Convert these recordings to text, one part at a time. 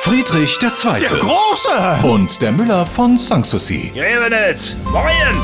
Friedrich II. Der Große! Und der Müller von Sanssouci. Grevenitz, moin!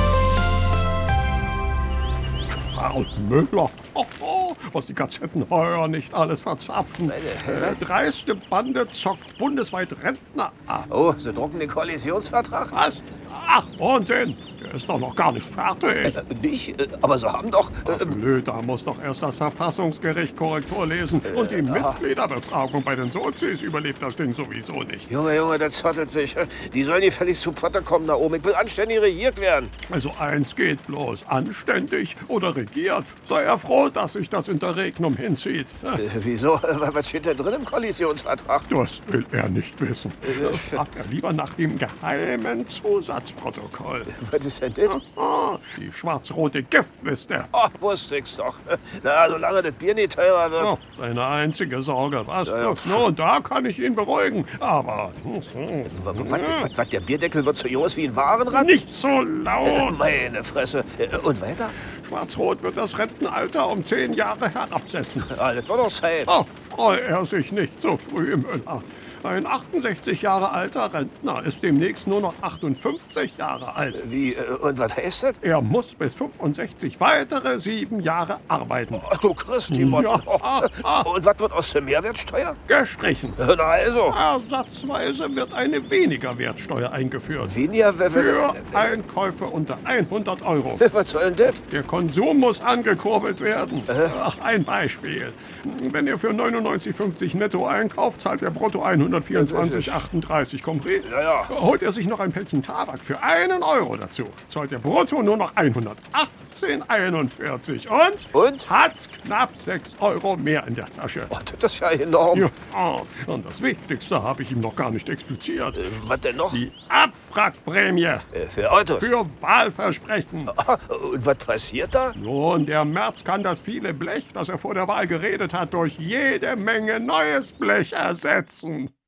Karl Müller. Was die Gazetten heuer nicht alles verzapfen. Dreiste Bande zockt bundesweit Rentner ab. Oh, Sie drucken den Koalitionsvertrag? Was? Ach, Unsinn. Der ist doch noch gar nicht fertig. Nicht? Aber Sie haben doch... Blöd, da muss doch erst das Verfassungsgericht Korrektur lesen. Und die Mitgliederbefragung bei den Sozis überlebt das Ding sowieso nicht. Junge, der zottelt sich. Die sollen hier völlig zu Potte kommen da oben. Ich will anständig regiert werden. Also eins geht bloß, anständig oder regiert. Sei er froh, dass sich das Interregnum hinzieht. Wieso? Was steht denn drin im Koalitionsvertrag? Das will er nicht wissen. Fragt er lieber nach dem geheimen Zusatzprotokoll. Was ist denn das? Die schwarz-rote Giftliste. Ach, wusste ich's doch. Na, solange das Bier nicht teurer wird. Oh, seine einzige Sorge, was? Ja. No, da kann ich ihn beruhigen. Aber Was, der Bierdeckel wird so groß wie ein Warenrad? nicht so laut. Meine Fresse. Und weiter? Schwarz-Rot wird das Rentenalter um 10 Jahre herabsetzen. Ah, das war doch safe. Oh, freue er sich nicht so früh, Müller. Ein 68 Jahre alter Rentner ist demnächst nur noch 58 Jahre alt. Wie, und was heißt das? Er muss bis 65 weitere 7 Jahre arbeiten. Ach du Christi, Mann. Ja. Und was wird aus der Mehrwertsteuer? Gestrichen. Na also. Ersatzweise wird eine weniger Wertsteuer eingeführt. Weniger... Für Einkäufe unter 100 Euro. Was soll denn das? Der Konsum muss angekurbelt werden. Ach, ein Beispiel. Wenn ihr für 99,50 netto einkauft, zahlt der brutto 124,38. Compris? Ja. Holt er sich noch ein Päckchen Tabak für 1 Euro dazu, zahlt der brutto nur noch 118,41 und hat knapp 6 Euro mehr in der Tasche. Oh, das ist ja enorm. Ja, und das Wichtigste habe ich ihm noch gar nicht expliziert. Was denn noch? Die Abwrackprämie Für Autos. für Wahlversprechen. Und was passiert da? Nun, der Merz kann das viele Blech, das er vor der Wahl geredet hat, durch jede Menge neues Blech ersetzen.